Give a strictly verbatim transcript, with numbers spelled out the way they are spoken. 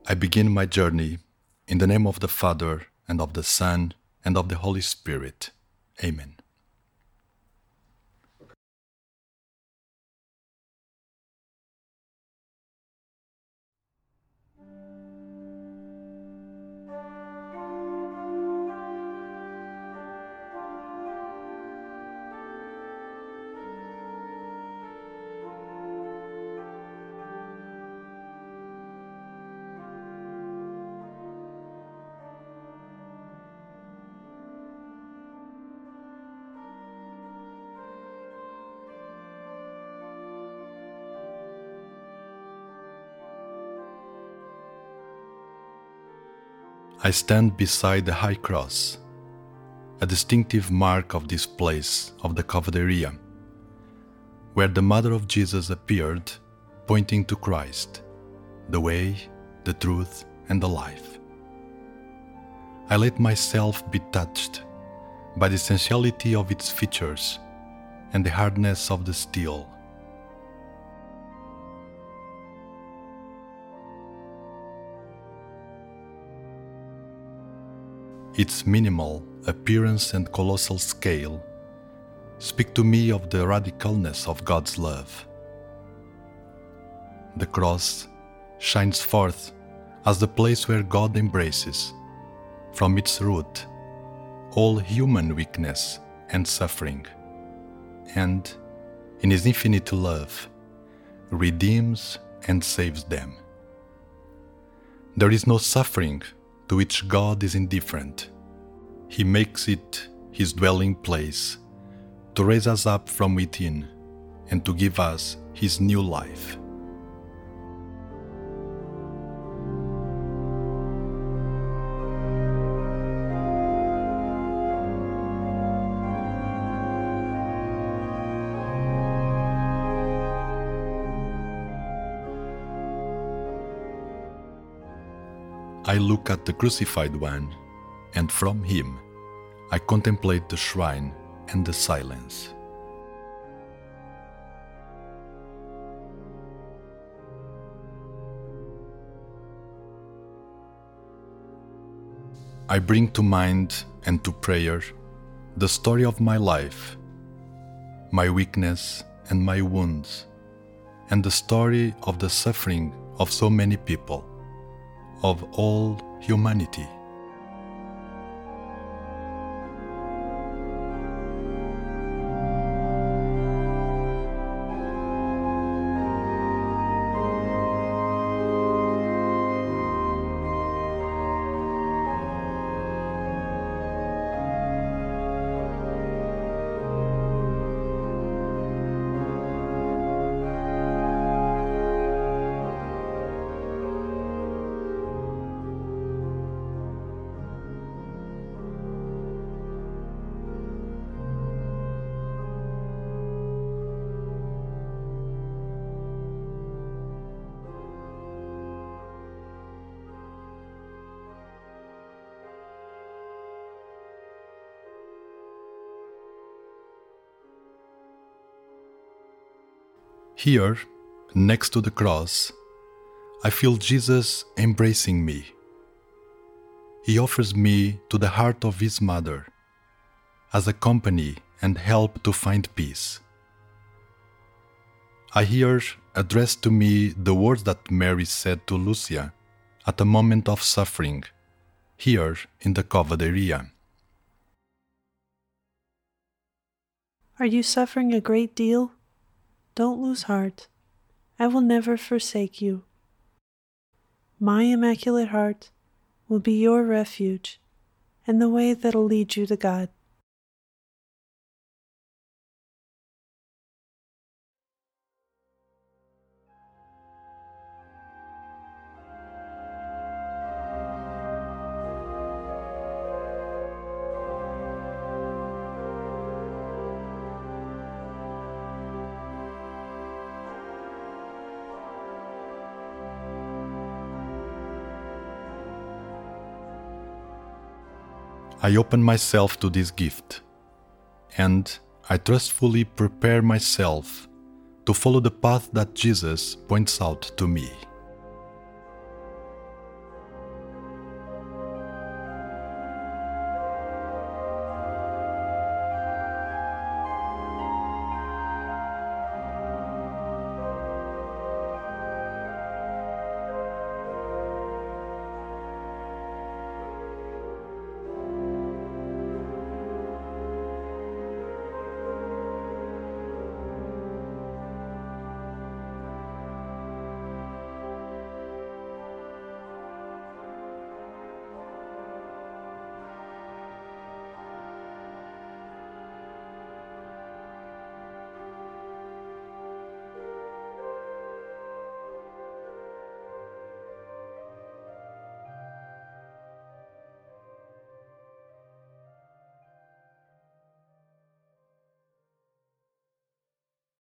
I begin my journey in the name of the Father, and of the Son, and of the Holy Spirit. Amen. I stand beside the high cross, a distinctive mark of this place of the Covadonga, where the Mother of Jesus appeared, pointing to Christ, the way, the truth, and the life. I let myself be touched by the essentiality of its features and the hardness of the steel. Its minimal appearance and colossal scale speak to me of the radicalness of God's love. The cross shines forth as the place where God embraces, from its root, all human weakness and suffering, and, in His infinite love, redeems and saves them. There is no suffering to which God is indifferent. He makes it His dwelling place to raise us up from within and to give us His new life. I look at the crucified one, and from him I contemplate the shrine and the silence. I bring to mind and to prayer the story of my life, my weakness and my wounds, and the story of the suffering of so many people, of all humanity. Here, next to the cross, I feel Jesus embracing me. He offers me to the heart of His Mother as a company and help to find peace. I hear addressed to me the words that Mary said to Lucia at a moment of suffering, here in the Covadonga. Are you suffering a great deal? Don't lose heart. I will never forsake you. My Immaculate Heart will be your refuge and the way that'll lead you to God. I open myself to this gift, and I trustfully prepare myself to follow the path that Jesus points out to me.